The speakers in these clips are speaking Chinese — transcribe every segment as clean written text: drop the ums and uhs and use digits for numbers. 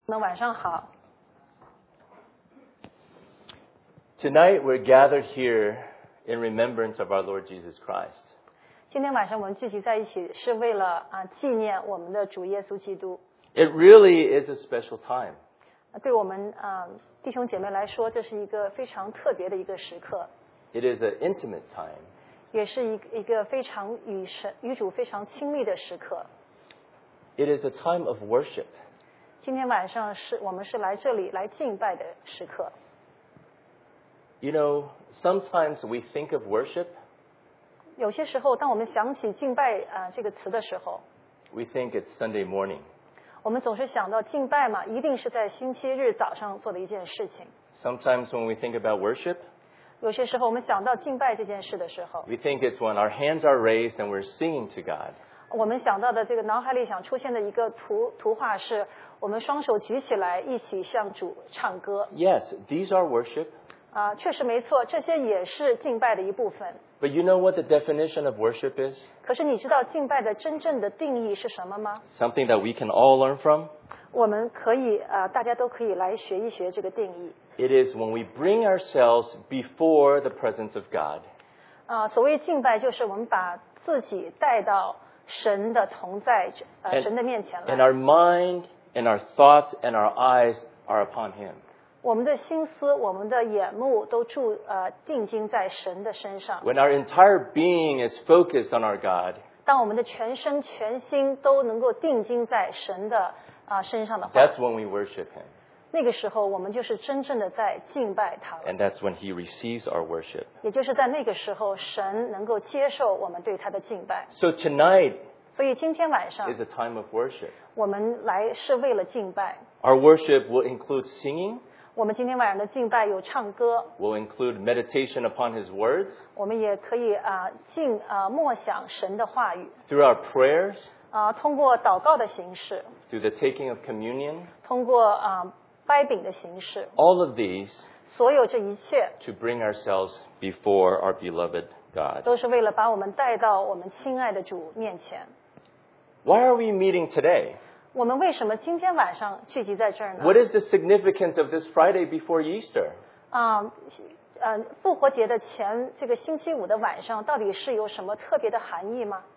们晚上好。 Tonight we're gathered here in remembrance of our Lord Jesus Christ. 今天晚上我们聚集在一起，是为了纪念我们的主耶稣基督。 It really is a special time. 对我们弟兄姐妹来说，这是一个非常特别的一个时刻， It is an intimate time. 也是一个非常与主非常亲密的时刻。 It is a time of worship. 今天晚上我们是来这里来敬拜的时刻。 You know, sometimes we think of worship, 有些时候，当我们想起敬拜这个词的时候， we think it's Sunday morning. 我们总是想到敬拜嘛，一定是在星期日早上做的一件事情。 Sometimes when we think about worship, 有些时候我们想到敬拜这件事的时候， we think it's when our hands are raised and we're singing to God. 我们想到的这个脑海里想出现的一个图画是，我们双手举起来，一起向主唱歌。 Yes, these are worship. 确实没错，这些也是敬拜的一部分。 But you know what the definition of worship is? 可是你知道敬拜的真正的定义是什么吗？ Something that we can all learn from? 我们可以大家都可以来学一学这个定义。 It is when we bring ourselves before the presence of God. 所谓敬拜，就是我们把自己带到神的同在神的面前 And 来。 our mind and our thoughts and our eyes are upon Him. 我们的心思、我们的眼目都定睛在神的身上。 When our entire being is focused on our God, 当我们的全身全心都能够定睛在神的身上的话， that's when we worship Him. 那个时候我们就是真正的在敬拜他了。 And that's when He receives our worship. 也就是在那个时候，神能够接受我们对他的敬拜。 So tonight 所以今天晚上 is a time of worship. 我们来是为了敬拜。 Our worship will include singing, 我们今天晚上的敬拜有唱歌， will include meditation upon His words, 我们也可以默想神的话语， through our prayers, 通过祷告的形式， through the taking of communion. 通过掰饼的形式， All of these 所有这一切 to bring ourselves before our beloved God. 都是为了把我们带到我们亲爱的主面前。 Why are we meeting today? 我们为什么今天晚上聚集在这儿呢？ What is the significance of this Friday before Easter? 复活节的这个星期五的晚上，到底是有什么特别的含义吗？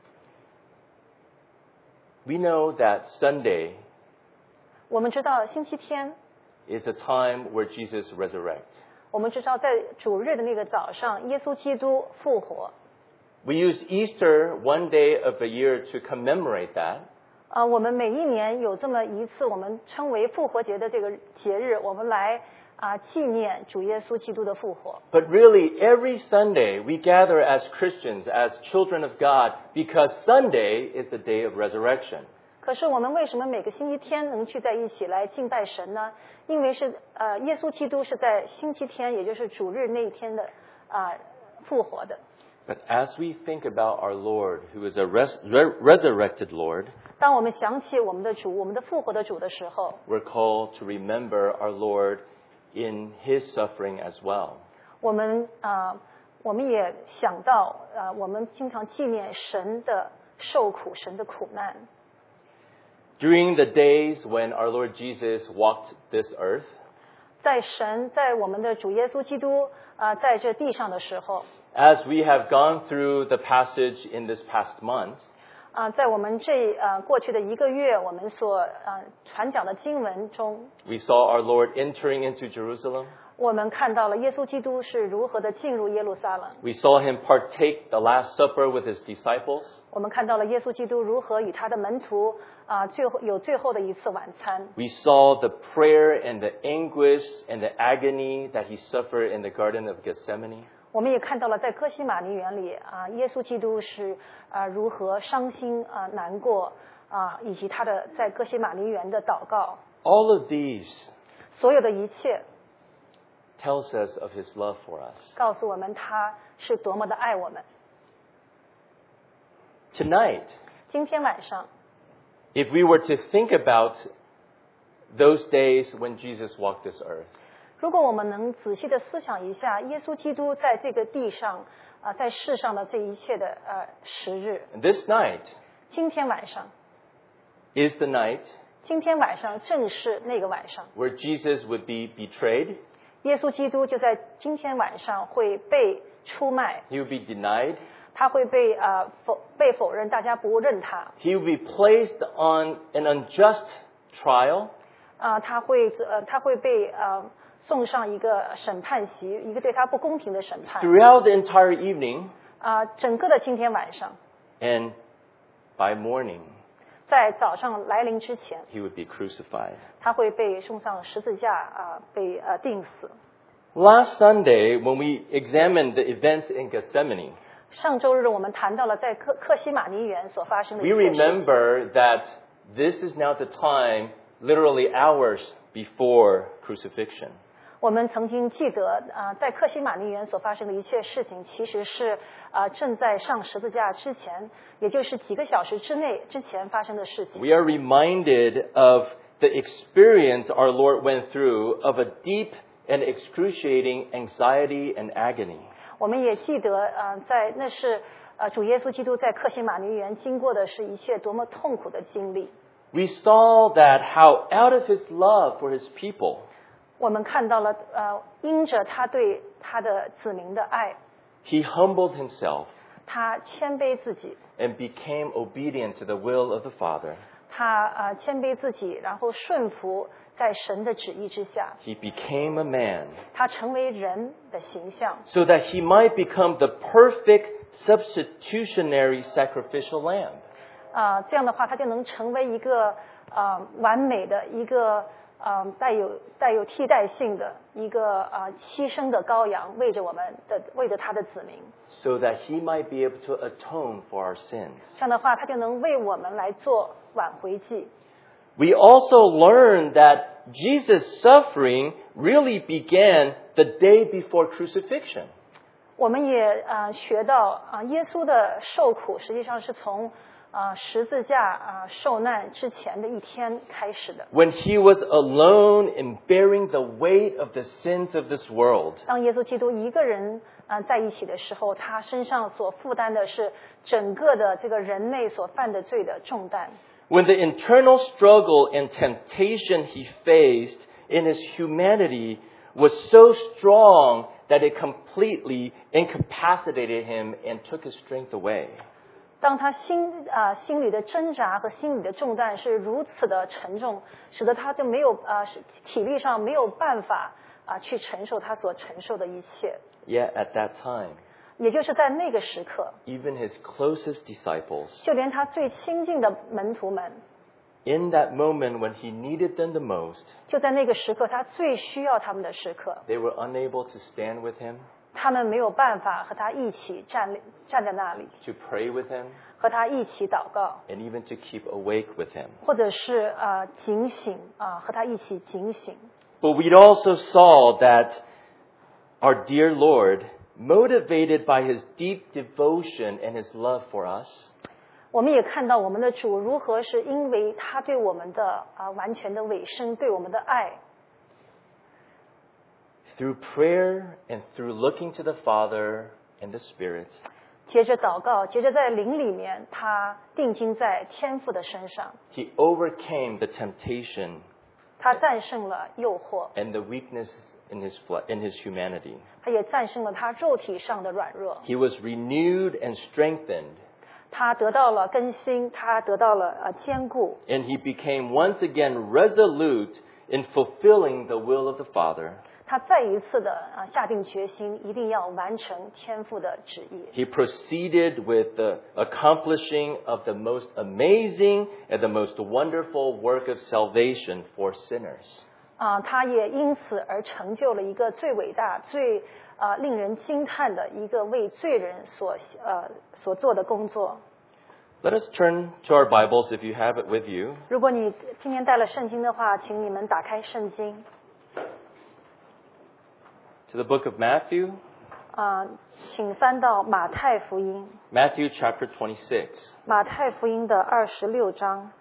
We know that Sunday 我们知道星期天， is a time where Jesus resurrects. 我们知道在主日的那个早上，耶稣基督复活。 We use Easter one day of the year to commemorate that. 我们每一年有这么一次，我们称为复活节的这个节日，我们来纪念主耶稣基督的复活。 But really, every Sunday we gather as Christians, as children of God, because Sunday is the day of resurrection. 可是我们为什么每个星期天能聚在一起来敬拜神呢？因为是耶稣基督是在星期天，也就是主日那一天的复活的。 But as we think about our Lord, who is a resurrected Lord, 当我们想起我们的主，我们的复活的主的时候， we're called to remember our Lord in His suffering as well. 我们也想到我们经常纪念神的受苦，神的苦难。 During the days when our Lord Jesus walked this earth, 在我们的主耶稣基督在这地上的时候， as we have gone through the passage in this past month, 在我们过去的一个月，我们所传讲的经文中， we saw our Lord entering into Jerusalem. 我们看到了耶稣基督是如何的进入耶路撒冷。 We saw Him partake the Last Supper with His disciples. 我们看到了耶稣基督如何与他的门徒最后的一次晚餐。 We saw the prayer and the anguish and the agony that He suffered in the Garden of Gethsemane. 我们也看到了在哥西马尼园里耶稣基督是如何伤心难过以及他的在哥西马尼园的祷告。 All of these 所有的一切 tells us of His love for us. 告诉我们他是多么的爱我们。 Tonight, 今天晚上， if we were to think about those days when Jesus walked this earth, 如果我们能仔细的思想一下耶稣基督在这个地上在世上的这一切的时日， this night 今天晚上， is the night 今天晚上正是那个晚上， where Jesus would be betrayed, 耶稣基督就在今天晚上会被出卖， he would be denied, 他会被否认，大家不认他。 he would be placed on an unjust trial, 他会被送上一个审判席，一个对他不公平的审判。 throughout the entire evening, 整个的今天晚上， and by morning, 在早上来临之前， he would be crucified. 他会被送上十字架被钉死。 Last Sunday, when we examined the events in Gethsemane, 上周日我们谈到了在克西马尼园所发生的一 we 切事情。 remember that this is now the time, literally hours before crucifixion. 我们曾经记得在克西马尼园所发生的一切事情，其实是正在上十字架之前，也就是几个小时之前发生的事情。 We are reminded of the experience our Lord went through of a deep and excruciating anxiety and agony. 我们也记得那是主耶稣基督在克西马尼园经过的是一切多么痛苦的经历。 We saw that how out of his love for his people, 我们看到了因着他对他的子民的爱， he humbled himself 他谦卑自己， and became obedient to the will of the Father. 他谦卑自己，然后顺服在神的旨意之下， He became a man 他成为人的形象， so that he might become the perfect substitutionary sacrificial lamb. 这样的话，他就能成为一个完美的一个带有替代性的一个牺牲的羔羊，为着他的子民。 So that he might be able to atone for our sins. 这样的话，他就能为我们来做挽回祭。 We also learned that Jesus' suffering really began the day before crucifixion. 我们也学到耶稣的受苦实际上是从十字架受难之前的一天开始的。 When he was alone in bearing the weight of the sins of this world. 当耶稣基督一个人在一起的时候，他身上所负担的是整个的这个人类所犯的罪的重担。 When the internal struggle and temptation he faced in his humanity was so strong that it completely incapacitated him and took his strength away. 当他心里的挣扎和心里的重担是如此的沉重，使得他就没有体力上没有办法去承受他所承受的一切。 Yet at that time, 也就是在那个时刻， even his closest disciples, 就连他最亲近的门徒们， in that moment when he needed them the most, 就在那个时刻他最需要他们的时刻， they were unable to stand with him, 他们没有办法和他一起站在那里， to pray with him, 和他一起祷告， and even to keep awake with him. 或者是警醒和他一起警醒。 But we also saw that our dear Lord, motivated by his deep devotion and his love for us, 我们也看到我们的主如何是因为他对我们的完全的委身，对我们的爱， through prayer and through looking to the Father and the Spirit, 接着祷告，接着在灵里面，他定睛在天父的身上， he overcame the temptation 他战胜了诱惑， and the weakness in his humanity. 他也战胜了他肉体上的软弱， He was renewed and strengthened, 他得到了更新，他得到了坚固， and he became once again resolute in fulfilling the will of the Father. 他再一次的下定决心，一定要完成天父的旨意。 He proceeded with the accomplishing of the most amazing and the most wonderful work of salvation for sinners. 他也因此而成就了一个最伟大、最令人惊叹的一个为罪人所做的工作。 Let us turn to our Bibles if you have it with you. 如果你今天带了圣经的话，请你们打开圣经， To the book of Matthew, 请翻到马太福音， Matthew chapter 26. 马太福音的26章。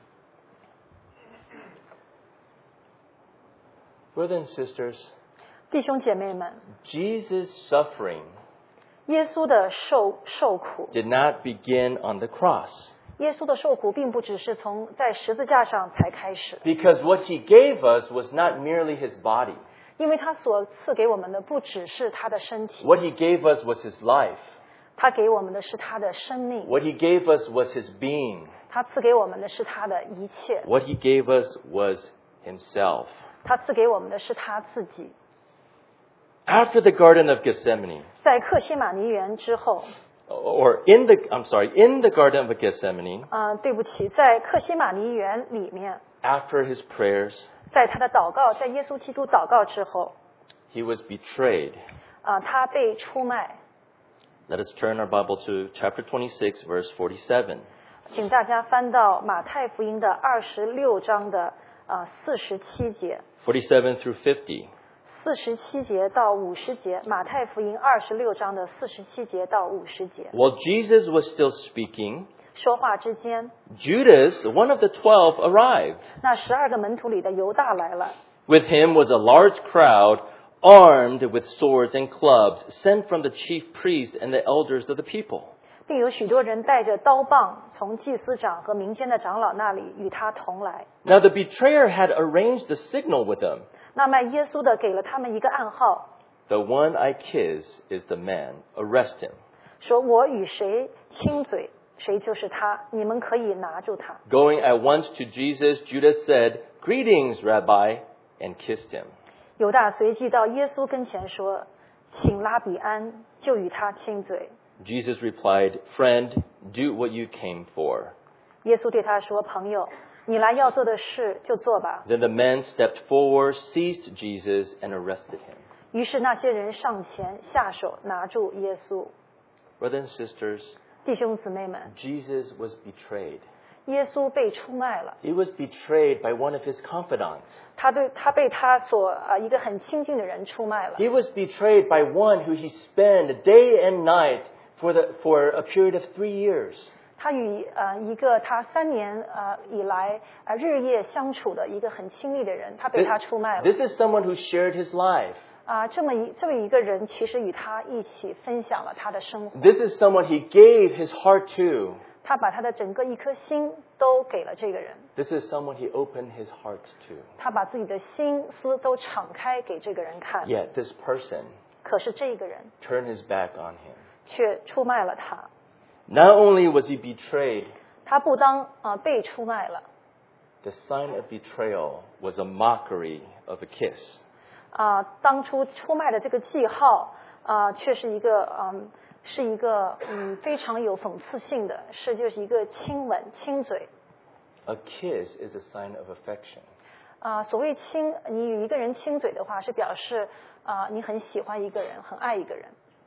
Brothers and sisters, 弟兄姐妹们， Jesus' suffering 耶稣的受苦， did not begin on the cross. 耶稣的受苦并不只是从在十字架上才开始， Because what he gave us was not merely his body. 因为他所赐给我们的不只是他的身体， What he gave us was his life. 他给我们的是他的生命， What he gave us was his being. 他赐给我们的是他的一切， What he gave us was himself. 他赐给我们的是他自己。 After the Garden of Gethsemane, 在克西马尼园之后， in the Garden of Gethsemane, 对不起，在克西马尼园里面， after his prayers, 在他的祷告，在耶稣基督祷告之后， he was betrayed. 他被出卖。 Let us turn our Bible to chapter 26, verse 47. 请大家翻到马太福音的26章的47节 47 through 50. ，47节到50节，马太福音26章的47节到50节。 While Jesus was still speaking, 说话之间， Judas, one of the 12, arrived. 那12个门徒里的犹大来了， With him was a large crowd, armed with swords and clubs, sent from the chief priests and the elders of the people. 并有许多人带着刀棒从祭司长和民间的长老那里与他同来。 Now the betrayer had arranged a signal with them. 那卖耶稣的给了他们一个暗号， The one I kiss is the man. Arrest him. 说我与谁亲嘴，谁就是他，你们可以拿住他。 Going at once to Jesus, Judas said, Greetings, Rabbi, and kissed him. 犹大随即到耶稣跟前说：“请拉比安，就与他亲嘴。 Jesus replied, Friend, do what you came for. ” 耶稣对他说：“朋友，你来要做的事就做吧。 Then the men stepped forward, seized Jesus, and arrested him. ” 于是那些人上前下手拿住耶稣。 Brothers and sisters, 弟兄姊妹们， Jesus was betrayed. 耶稣被出卖了， He was betrayed by one of his confidants. 他被他所一个很亲近的人出卖了。 He was betrayed by one who he spent day and night for a period of 3 years. 他与一个他3年以来日夜相处的一个很亲密的人，他被他出卖了。 This is someone who shared his life. 这么一个人，其实与他一起分享了他的生活。 This is someone he gave his heart to. 他把他的整个一颗心都给了这个人， This is someone he opened his heart to. 他把自己的心思都敞开给这个人看。 Yet this person 可是这个人 turned his back on him. 却出卖了他。 Not only was he betrayed, 他不当被出卖了 the sign of betrayal was a mockery of a kiss. 当初出卖的这个记号却是一个非常有讽刺性的，就是一个亲吻亲嘴。 A kiss is a sign of affection. 所谓你与一个人亲嘴的话，是表示你很喜欢一个人，很爱一个人。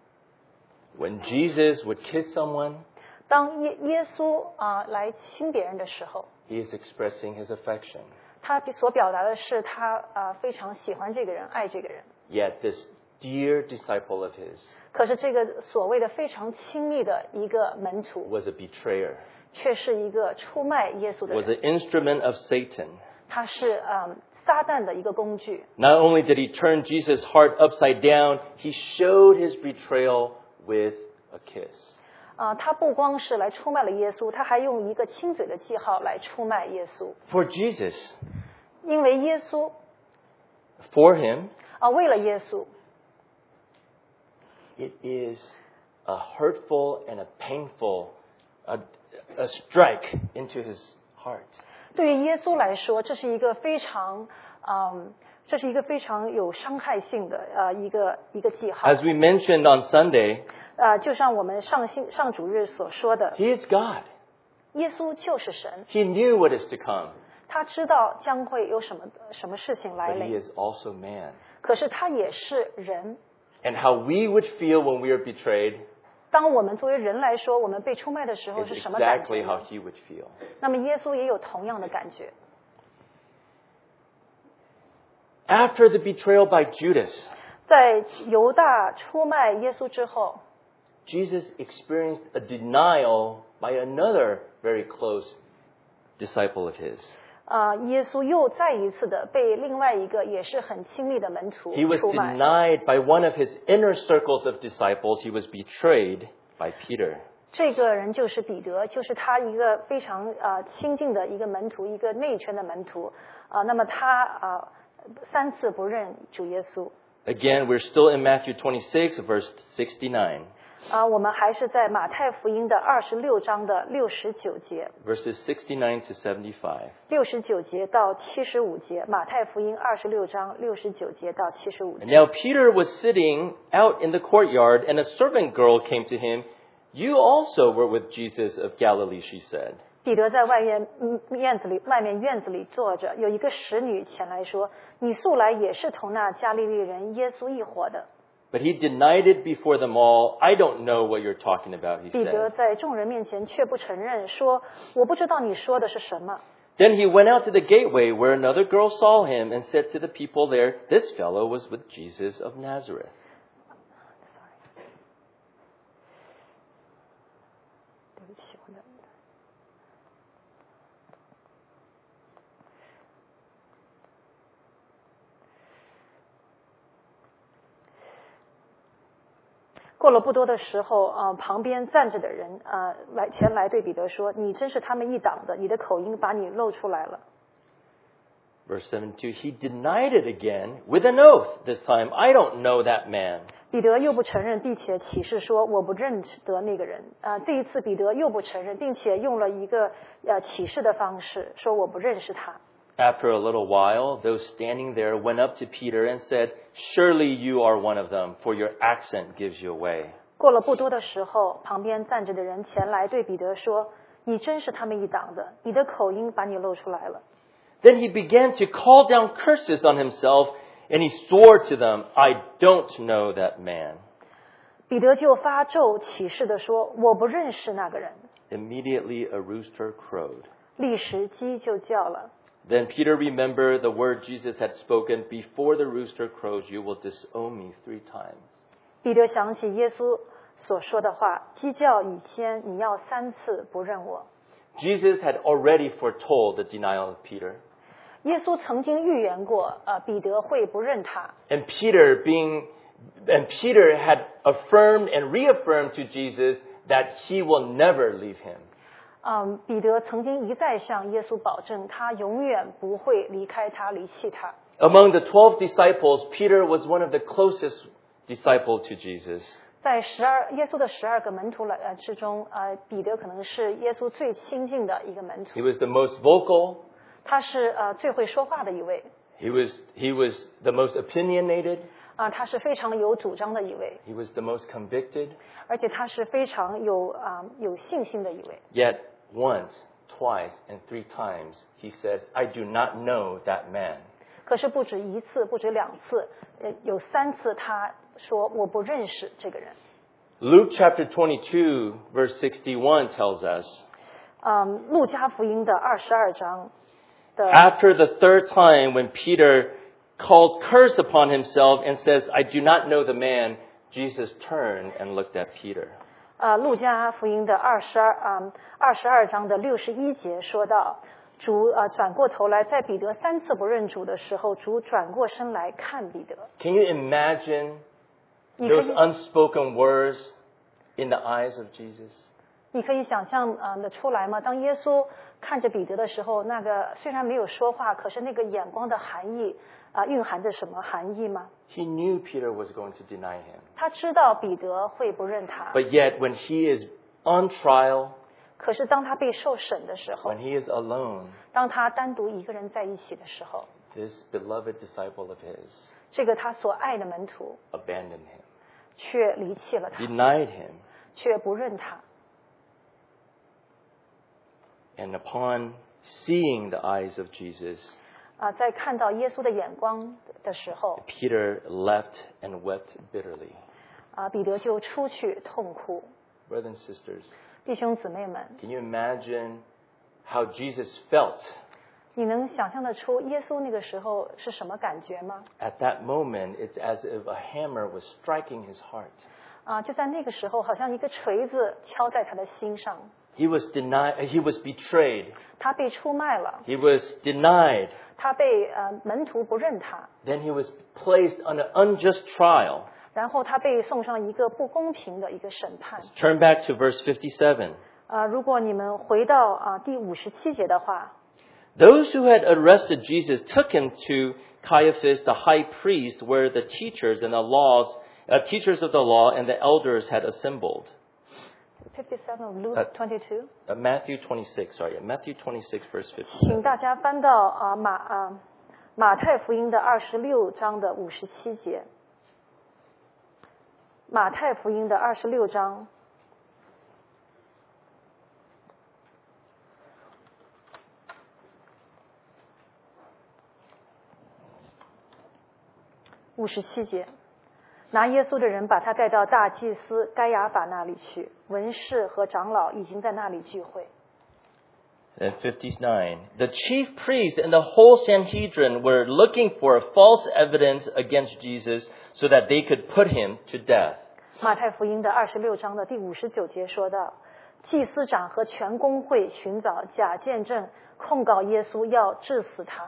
When Jesus would kiss someone, 当耶稣来亲别人的时候， he is expressing his affection. 他所表达的是他非常喜欢这个人，爱这个人。 Yet this dear disciple of his 可是这个所谓的非常亲密的一个门徒， was a betrayer, 却是一个出卖耶稣的 was 人。 an instrument of Satan. 他是撒旦的一个工具。 Not only did he turn Jesus' heart upside down, he showed his betrayal with a kiss. 他不光是来出卖了耶稣，他还用一个亲嘴的记号来出卖耶稣。 For Jesus, 因为耶稣 for him, 为了耶稣， it is a hurtful and a painful a strike into his heart. 对于耶稣来说，这是一个非常有伤害性的一个记号。 As we mentioned on Sunday, 就像我们上主日所说的， he is God. 耶稣就是神， He knew what is to come, 他知道将会有什么事情来 but he 临， is also man. 可是他也是人。 And how we would feel when we are betrayed 当我们作为人来说，我们被出卖的时候 is 是什么感 exactly 觉 how 呢？ he would feel. 那么耶稣也有同样的感觉。 After the betrayal by Judas, 在犹大出卖耶稣之后， Jesus experienced a denial by another very close disciple of his. 耶稣又再一次的被另外一个也是很亲密的门徒 He was 出卖。 denied by one of his inner circles of disciples. He was betrayed by Peter. 这个人就是彼得，就是他一个非常亲近的一个门徒，一个内圈的门徒。那么他3次不认主耶稣。 Again, we're still in Matthew 26, verse 69. 我们还是在马太福音的26章的69节。 Verses 69 to 75. 69节到75节，马太福音26章69节到75 And 节。 now Peter was sitting out in the courtyard, and a servant girl came to him. You also were with Jesus of Galilee, she said. 彼得在外面院子里坐着，有一个使女前来说：“你素来也是同那加利利人耶稣一伙的。” But he denied it before them all. I don't know what you're talking about, he 彼得 said. 在众人面前却不承认，说：“我不知道你说的是什么。” Then he went out to the gateway where another girl saw him and said to the people there, This fellow was with Jesus of Nazareth. 对不起，我的。过了不多的时候，旁边站着的人前来对彼得说：“你真是他们一党的，你的口音把你露出来了。” Verse 72, he denied it again with an oath this time. I don't know that man. 彼得又不承认，并且起誓说：“我不认得那个人。”这一次彼得又不承认，并且用了一个起誓的方式说：“我不认识他。” After a little while, those standing there went up to Peter and said, Surely you are one of them, for your accent gives you away. 过了不多的时候，旁边站着的人前来对彼得说：“你真是他们一党的，你的口音把你露出来了。” Then he began to call down curses on himself, and he swore to them, I don't know that man. 彼得就发咒起誓地说：“我不认识那个人。” Immediately a rooster crowed. 立时鸡就叫了。 Then Peter remembered the word Jesus had spoken, Before the rooster crows, you will disown me 3 times. 彼得想起耶稣所说的话：“鸡叫以先，你要3次不认我。” Jesus had already foretold the denial of Peter. 耶稣曾经预言过，彼得会不认他。 And Peter had affirmed and reaffirmed to Jesus that he will never leave him. 彼得曾经一再向耶稣保证，他永远不会离开他、离弃他。 Among the 12 disciples, Peter was one of the closest disciples to Jesus. 在耶稣的12个门徒之中，彼得可能是耶稣最亲近的一个门徒。 He was the most vocal. 他是最会说话的一位。 He was the most opinionated. 他是非常有主张的一位， He was the most convicted. 而且他是非常有信心的一位。 Yet once, twice, and 3 times, he says, I do not know that man. 可是不止一次，不止2次，有3次他说我不认识这个人。 Luke chapter 22, verse 61 tells us, 路加福音的22章的 After the 3rd time, when Peter called curse upon himself and says, I do not know the man, Jesus turned and looked at Peter. 路加福音的22章的61节说到，主转过头来，在彼得3次不认主的时候，主转过身来看彼得。 Can you imagine 你可 those 以 unspoken words in the eyes of Jesus? 你可以想象的出来吗？当耶稣看着彼得的时候，那个虽然没有说话，可是那个眼光的含义蕴含着什么含义吗？ He knew Peter was going to deny him. 他知道彼得会不认他， But yet, when he is on trial, 可是当他被受审的时候 when，he is alone, 当他单独一个人在一起的时候， this beloved disciple of his 这个他所爱的门徒 abandoned him, 却离弃了他， denied him, 却不认他。 and upon seeing the eyes of Jesus, 在看到耶稣的眼光的时候， Peter left and wept bitterly. 彼得就出去痛哭。 Brothers and sisters, 弟兄姊妹们， can you imagine how Jesus felt 你能想象得出耶稣那个时候是什么感觉吗？ at that moment? It's as if a hammer was striking his heart. 就在那个时候，好像一个锤子敲在他的心上。 He was denied. He was betrayed. 他被出卖了， He was denied. 他被门徒不认他， Then he was placed on an unjust trial. 然后他被送上一个不公平的一个审判。 Turn back to verse 57. 如果你们回到第57节的话， Those who had arrested Jesus took him to Caiaphas, the high priest, where the teachers and the teachers of the law and the elders had assembled. 57 of Luke 22， Matthew 26, verse 请 57. 大家翻到马太福音的26章的57节。马太福音的26章57节，拿耶稣的人把他带到大祭司该亚法那里去，文士和长老已经在那里聚会。 And 59. The chief priest and the whole Sanhedrin were looking for false evidence against Jesus so that they could put him to death. 马太福音的26章的第59节说到，祭司长和全公会寻找假见证，控告耶稣，要治死他。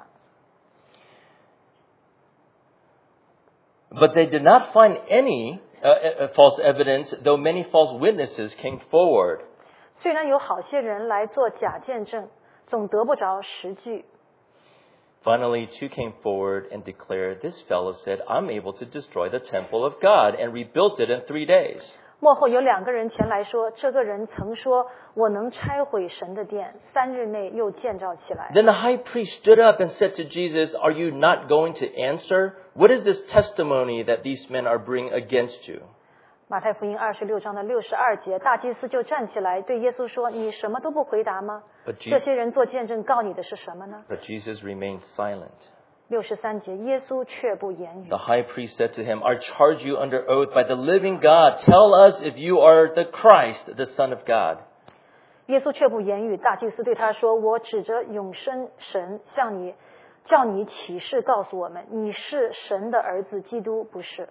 But they did not find any false evidence, though many false witnesses came forward. 虽然有好些人来做假见证，总得不着实据。 Finally, two came forward and declared, "This fellow said, I'm able to destroy the temple of God and rebuilt it in 3 days." 末后有2个人前来说，这个人曾说，我能拆毁神的殿，3日内又建造起来。 Then the high priest stood up and said to Jesus, "Are you not going to answer? What is this testimony that these men are bringing against you?" 马太福音26章的62节，大祭司就站起来对耶稣说：“你什么都不回答吗？ But 这些人做见证告你的是什么呢 But Jesus remained silent. ？”63节，耶稣却不言语 The。high priest said to him, "I charge you under oath by the living God. Tell us if you are the Christ, the Son of God." 耶稣却不言语。大祭司对他说：“我指着永生神向你，叫你起誓告诉我们，你是神的儿子基督，不是？”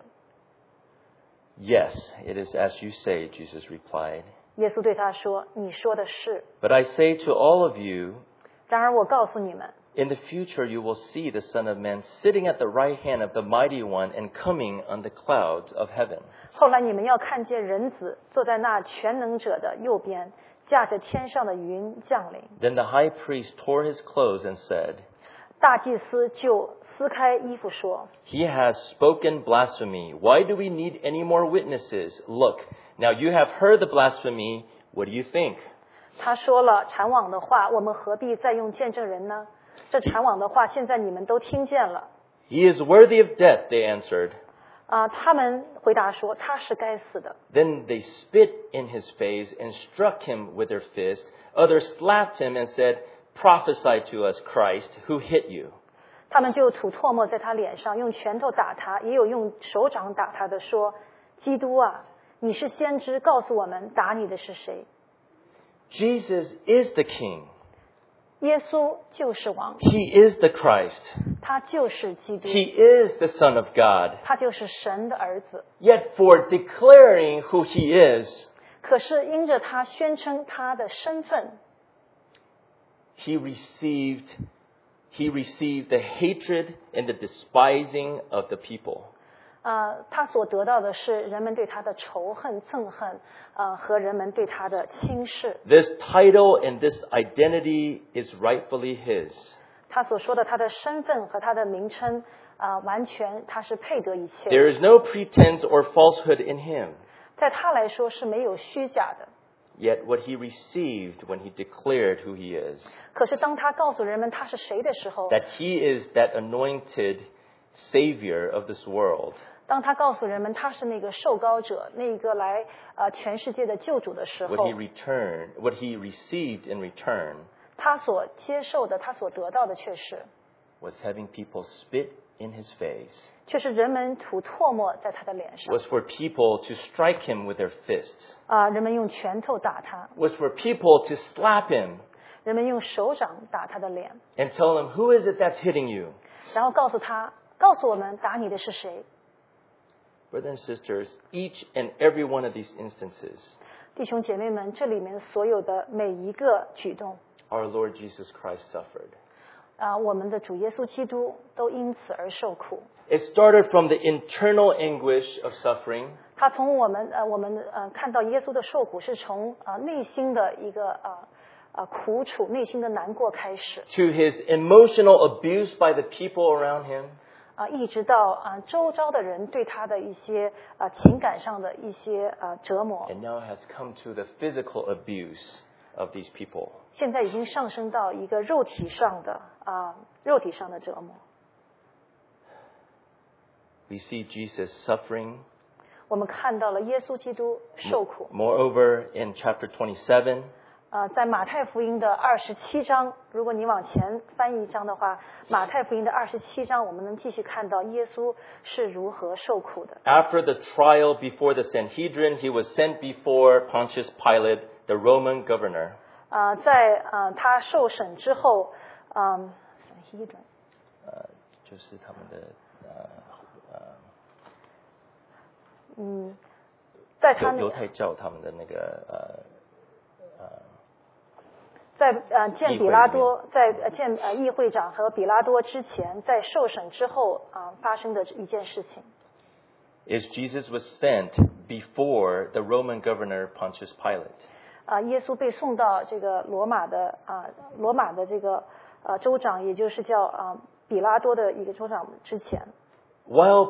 "Yes, it is as you say," Jesus replied. 耶稣对他说：“你说的是。 "But I say to all of you, 然而我告诉你们， in the future you will see the Son of Man sitting at the right hand of the Mighty One and coming on the clouds of heaven." 后来你们要看见人子坐在那全能者的右边，驾着天上的云降临。” Then the high priest tore his clothes and said, 大祭司就撕开衣服说：“ "He has spoken blasphemy. Why do we need any more witnesses? Look, now you have heard the blasphemy. What do you think?" 他说了缠网的话，我们何必再用见证人呢？这缠网的话，现在你们都听见了。 "He is worthy of death," they answered. 他们回答说：“他是该死的。” Then they spit in his face and struck him with their fist. Others slapped him and said, "Prophesy to us, Christ, who hit you?" 他们就吐唾沫在他脸上，用拳头打他，也有用手掌打他的，说：“基督啊，你是先知，告诉我们，打你的是谁？” Jesus is the King. 耶稣就是王， He is the Christ. 他就是基督， He is the Son of God. 他就是神的儿子。 Yet for declaring who he is, 可是因着他宣称他的身份， he received the hatred and the despising of the people. 他所得到的是人们对他的仇恨、憎恨，和人们对他的轻视。 This title and this identity is rightfully his. 他所说的他的身份和他的名称，完全他是配得一切的。 There is no pretense or falsehood in him. 在他来说是没有虚假的。 Yet what he received when he declared who he is, 可是当他告诉人们他是谁的时候， that he is that anointed Savior of this world, 当他告诉人们他是那个受膏者，那个来全世界的救主的时候， what he received in return 他所接受的，他所得到的却是 was having people spit in his face, 却是人们吐唾沫在他的脸上， was for people to strike him with their fists, 人们用拳头打他， was for people to slap him 人们用手掌打他的脸， and tell him, "Who is it that's hitting you?" 然后告诉我们打你的是谁。 Brothers and sisters, each and every one of these instances 弟兄姐妹们，这里面所有的每一个举动， our Lord Jesus Christ suffered. 我们的主耶稣基督都因此而受苦。 It started from the internal anguish of suffering 他从我们看到耶稣的受苦，是从内心的一个苦楚、内心的难过开始， to his emotional abuse by the people around him 一直到周遭的人对他的一些情感上的一些折磨， and now has come to the physical abuse of these people. 现在已经上升到一个肉体上的折磨。 We see Jesus suffering. 我们看到了耶稣基督受苦。 Moreover, in chapter 27, 在马太福音的27章，如果你往前翻一章的话，马太福音的27章，我们能继续看到耶稣是如何受苦的。 after the trial before the Sanhedrin, he was sent before Pontius Pilate, the Roman governor. 在他受审之后，Sanhedrin 就是他们的在他犹太教他们的那个在见比拉多，在见议会长和比拉多之前，在受审之后发生的一件事情。 is Jesus was sent before the Roman governor Pontius Pilate. 耶稣被送到这个罗马的这个州长，也就是叫比拉多的一个州长之前。 While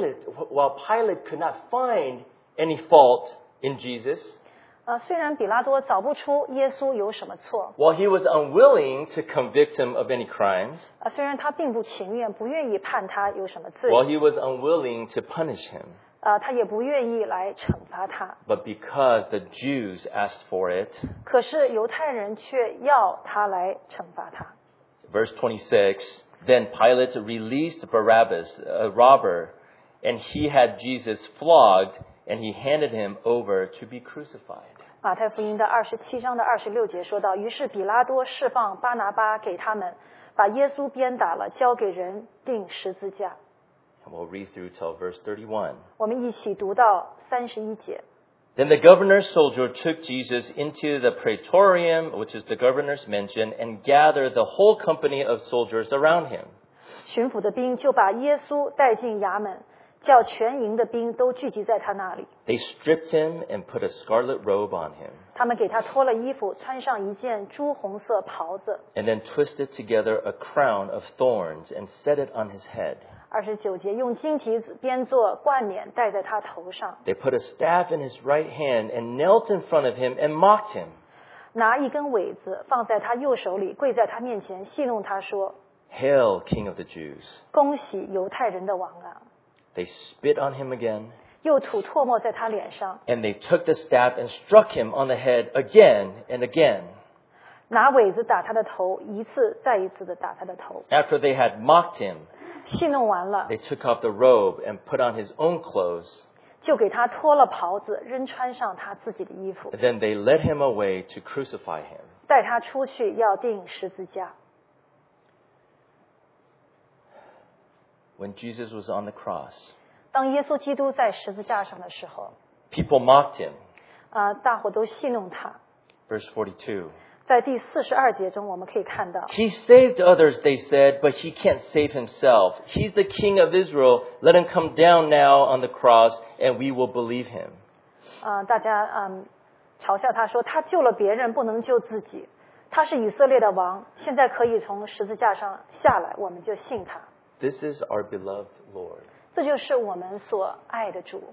Pilate could not find any fault in Jesus, 虽然比拉多找不出耶稣有什么错， while he was unwilling to convict him of any crimes, 虽然他并不情愿，不愿意判他有什么罪， while he was unwilling to punish him, 他也不愿意来惩罚他。 but because the Jews asked for it, 可是犹太人却要他来惩罚他。 verse 26, then Pilate released Barabbas, a robber, and he had Jesus flogged, and he handed him over to be crucified. 马太福音的27章的26节说到，于是比拉多释放巴拿巴给他们，把耶稣鞭打了，交给人钉十字架。 And we'll read through till verse 31. 我们一起读到31节。 Then the governor's soldier took Jesus into the praetorium, which is the governor's mansion, and gathered the whole company of soldiers around him. 巡抚的兵就把耶稣带进衙门，叫全营的兵都聚集在他那里。 They stripped him and put a scarlet robe on him, 他们给他脱了衣服，穿上一件朱红色袍子。 and then twisted together a crown of thorns and set it on his head. 29节，用荆棘编作冠冕戴在他头上， They put a staff in his right hand and knelt in front of him and mocked him. 拿一根苇子放在他右手里，跪在他面前戏弄他说 Hail, King of the Jews. 恭喜犹太人的王啊！ They spit on him again, 又吐唾沫在他脸上， and they took the staff and struck him on the head again and again. 拿苇子打他的头，一次再一次的打他的头。 After they had mocked him, 戏弄完了， they took off the robe and put on his own clothes. 就给他脱了袍子，扔穿上他自己的衣服， And then they led him away to crucify him. 带他出去要钉十字架。 When Jesus was on the cross, 当耶稣基督在十字架上的时候， people mocked him. 大伙都戏弄他。 Verse 42. 在第42节中，我们可以看到， He saved others, they said, but he can't save himself. He's the King of Israel. Let him come down now on the cross, and we will believe him. 大家嘲笑他说，他救了别人，不能救自己。他是以色列的王，现在可以从十字架上下来，我们就信他。 This is our beloved Lord. 这就是我们所爱的主。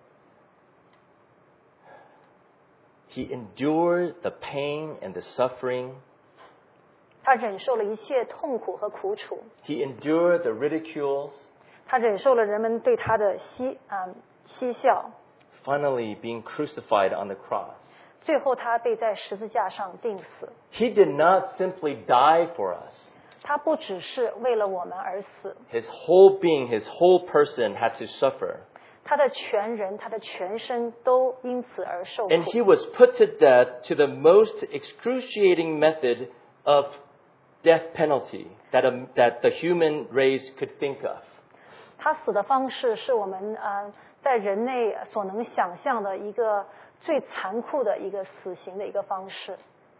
He endured the pain and the suffering. 他忍受了一切痛苦和苦楚， He endured the ridicules, 他忍受了人们对他的嬉笑， finally being crucified on the cross. 最后他被在十字架上钉死。 He did not simply die for us. 他不只是为了我们而死， His whole being, his whole person had to suffer. 他的全人、他的全身都因此而受苦。 And he was put to death to the most excruciating method of death penalty that the human race could think of. 他死的方式是我们在人类所能想象的一个最残酷的一个死刑的一个方式。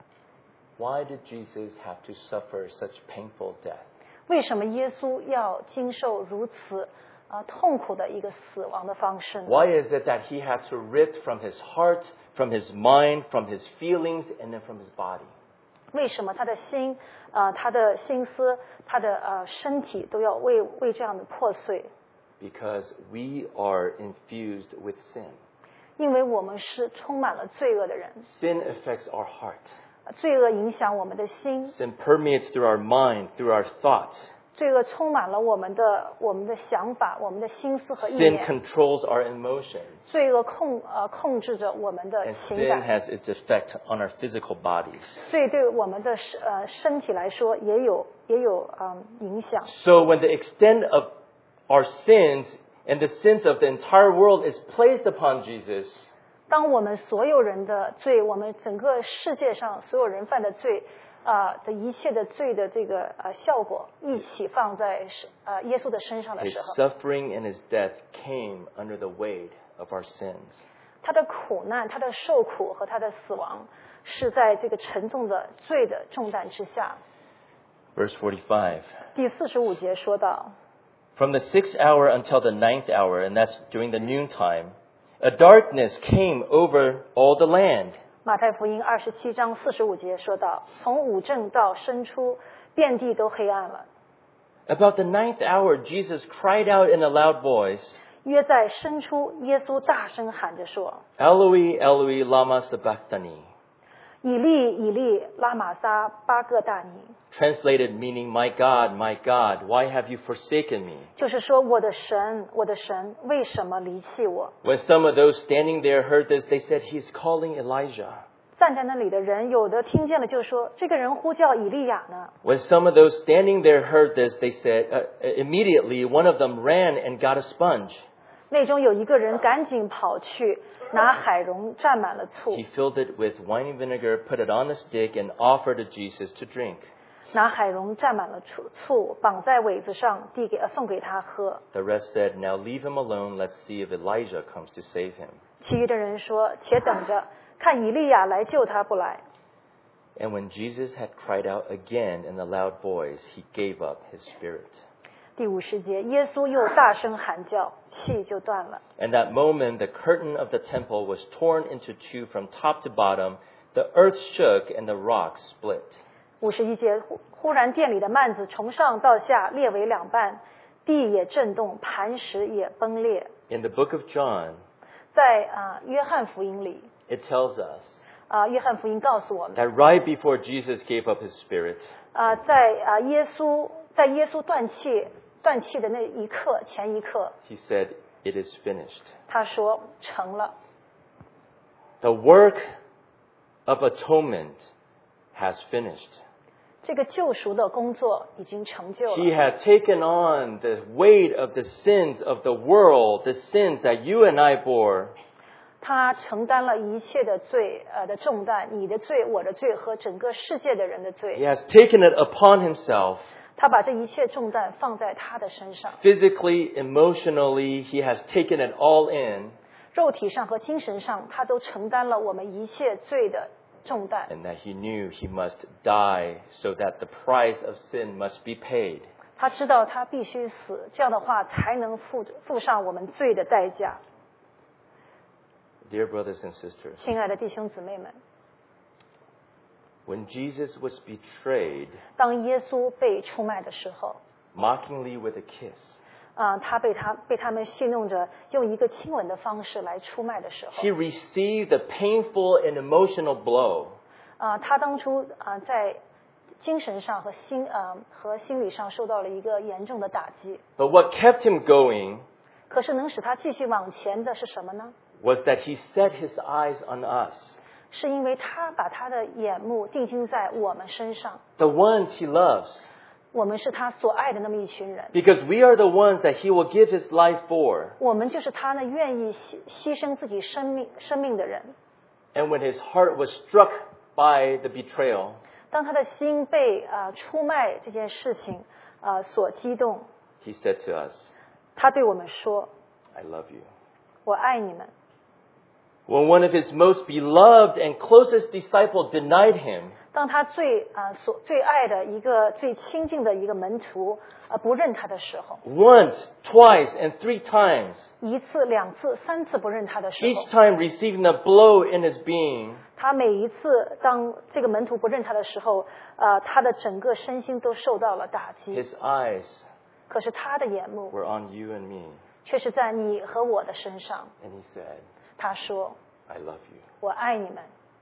Why did Jesus have to suffer such painful death? 为什么耶稣要经受如此痛苦的一个死亡的方式呢？ Why is it that he had to rip from his heart, from his mind, from his feelings, and then from his body? 为什么他的心他的心思他的身体都要为这样的破碎？ Because we are infused with sin. 因为我们是充满了罪恶的人， Sin affects our heart. 罪恶影响我们的心， Sin permeates through our mind, through our thoughts. 罪恶充满了我们的想法，我们的心思和意 Sin 念。 controls our emotions. 罪恶控制着我们的 And 情 sin 感， has its effect on our physical bodies. 罪对我们的身体来说也有影响。 So when the extent of our sins and the sins of the entire world is placed upon Jesus, 当我们所有人的罪，我们整个世界上所有人犯的罪的一切的罪的这个效果一起放在耶稣的身上的 his 时候， suffering and his death came under the weight of our sins. 他的苦难、他的受苦和他的死亡是在这个沉重的罪的重担之下。 Verse 45. 第45节说到， From the 6th hour until the 9th hour, and that's during the noontime, a darkness came over all the land. 马太福音27章45节说到，从午正到申初，遍地都黑暗了。 About the 9th hour, Jesus cried out in a loud voice, 约在申初，耶稣大声喊着说 Eloi, Eloi, lama sabachthani. 以利以利拉玛撒巴各大尼， Translated meaning, my God, why have you forsaken me? 就是说我的神，我的神，为什么离弃我？ When some of those standing there heard this, they said, he's calling Elijah. 站在那里的人，有的听见了就说，这个人呼叫以利亚呢。 When some of those standing there heard this, they said, immediately one of them ran and got a sponge. 内中有一个人赶紧跑去拿海蓉蘸满了醋， He filled it with wine and vinegar, put it on a stick, and offered it to Jesus to drink. 拿海蓉蘸满了醋，绑在苇子上，送给他喝。 The rest said, now leave him alone, let's see if Elijah comes to save him. 其余的人说，且等着，看以利亚来救他不来。 And when Jesus had cried out again in a loud voice, he gave up his spirit. 第50节，耶稣又大声喊叫，气就断了。 And that moment, the curtain of the temple was torn into two from top to bottom. The earth shook and the rocks split. 51节，忽然殿里的幔子从上到下裂为两半，地也震动，磐石也崩裂。 In the book of John, 在约翰福音里， it tells us 约翰福音告诉我们， that right before Jesus gave up his spirit, 在耶稣断气的那一刻，前一刻， he said, it is finished. 他说成了。 The work of atonement has finished. 这个救赎的工作已经成就 He 了。 had taken on the weight of the sins of the world, the sins that you and I bore. 他承担了一切的罪的重担，你的罪、我的罪和整个世界的人的 He 罪。 has taken it upon himself. 他把这一切重担放在他的身上， Physically, emotionally, he has taken it all in. 肉体上和精神上，他都承担了我们一切罪的重担。 And that he knew he must die so that the price of sin must be paid. 他知道他必须死，这样的话才能付上我们罪的代价。 Dear brothers and sisters, 亲爱的弟兄姊妹们， when Jesus was betrayed, 当耶稣被出卖的时候， mockingly with a kiss, 他被他们戏弄着，用一个亲吻的方式来出卖的时候， he received a painful and emotional blow. 他当初在精神上和心理上受到了一个严重的打击。 But what kept him going 可是能使他继续往前的是什么呢？ was that he set his eyes on us, 是因为他把他的眼目定睛在我们身上， the ones he loves, 我们是他所爱的那么一群人， because we are the ones that he will give his life for. 我们就是他呢愿意牺牲自己生命的人。 And when his heart was struck by the betrayal, 当他的心被出卖这件事情所激动， he said to us, 他对我们说 I love you.：“ 我爱你们。 When one of his most beloved and closest disciple denied him, 当他最爱的一个最亲近的一个门徒不认他的时候， once, twice, and 3 times, 1次、2次、3次不认他的时候 each，time receiving a blow in his being, 他每一次当这个门徒不认他的时候，他的整个身心都受到了打击。 his eyes 可是他的眼目 were on you and me. 却是在你和我的身上。 And he said, 他说 I love you.：“ 我爱你们。”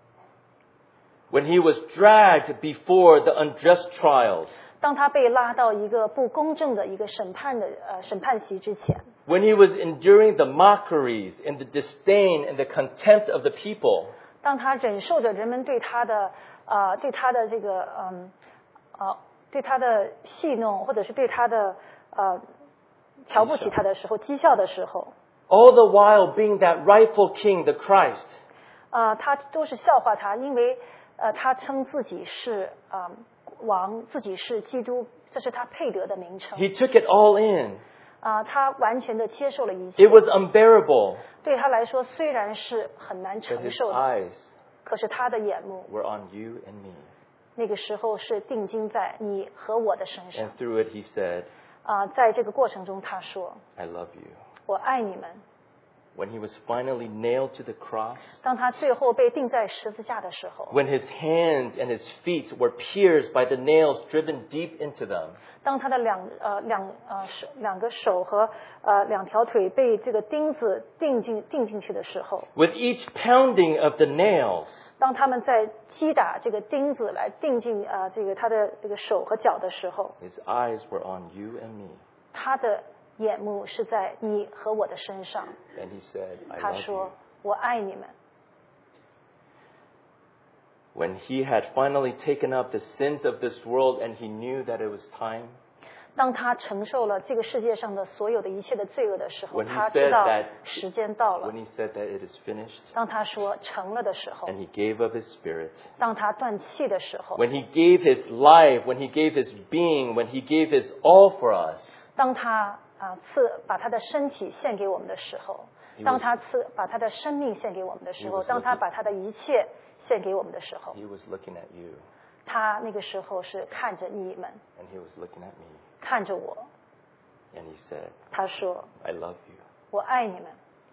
When he was dragged before the unjust trials, 当他被拉到一个不公正的一个审判席之前， when he was enduring the mockeries and the disdain and the contempt of the people, 当他忍受着人们对他的这个对他的戏弄，或者是对他的瞧不起他的时候，讥笑的时候， all the while being that rightful king, the Christ, 他都是笑话他，因为他称自己是王，自己是基督，这是他配得的名称。 he took it all in. 他完全的接受了一切 It，was unbearable, 对他来说虽然是很难 but 承 his 受的， eyes 可是他的眼目 were on you and me. 那个时候是定睛在你和我的身上。 And through it he said, 在这个过程中，他说 I love you. 我爱你们。 When he was finally nailed to the cross, 当他最后被钉在十字架的时候， when his hands and his feet were pierced by the nails driven deep into them, 当他的两个手和2条腿被这个钉子钉进去的时候， with each pounding of the nails, 当他们在击打这个钉子来钉进这个他的这个手和脚的时候， his eyes were on you and me. 他的眼目是在你和我的身上。 And he said, I 他 love 说 you.：“ 我爱你们。” When he had finally taken up the sins of this world and he knew that it was time, 当他承受了这个世界上的所有的一切的罪恶的时候， When he 他 said 知道 that- 时间到了 when。he said that it is finished, 当他说成了的时候， and he gave up his spirit, 当他断气的时候， when he gave his life, when he gave his being, when he gave his all for us, 当他把他的身体献给我们的时候， He was- 当他把他的生命献给我们的时 He 候， was 当他 looking- 把他的一切献给我们的时候， he was looking at you, 他那个时候是看着你们， and he was looking at me, 看着我。 and he said, 他说 I love you.：“ 我爱你们。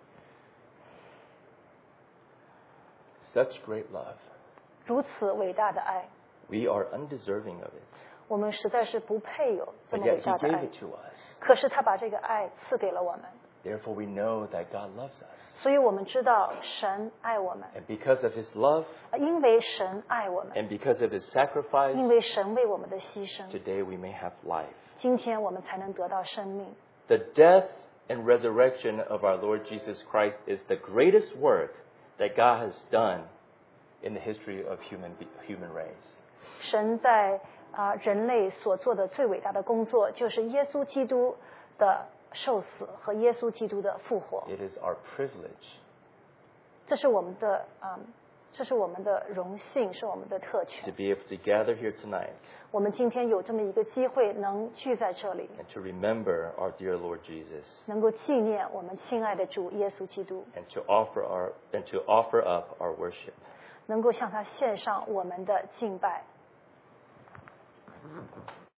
Such great love. ” 如此伟大的爱， We are undeserving of it, 我们实在是不配有这 but 么 yet 伟 he 大的 gave 爱。 it to us. 可是他把这个爱赐给了我们， Therefore we know that God loves us. 所以我们知道神爱我们， And because of his love, 因为神爱我们， and because of his 因 sacrifice, 为神为我们的牺牲， today we may have life. 今天我们才能得到生命。 The death and resurrection of our Lord Jesus Christ is the greatest work that God has done in the history of human race. 神在人类所做的最伟大的工作，就是耶稣基督的受死和耶稣基督的复活。 It is our privilege 这是我们的荣幸，是我们的特 to 权。 be able to gather here tonight 我们今天有这么一个机会，能聚在这里， and to remember our dear Lord Jesus 能够纪念我们亲爱的主耶稣基督， and to offer up our worship. 能够向他献上我们的敬拜。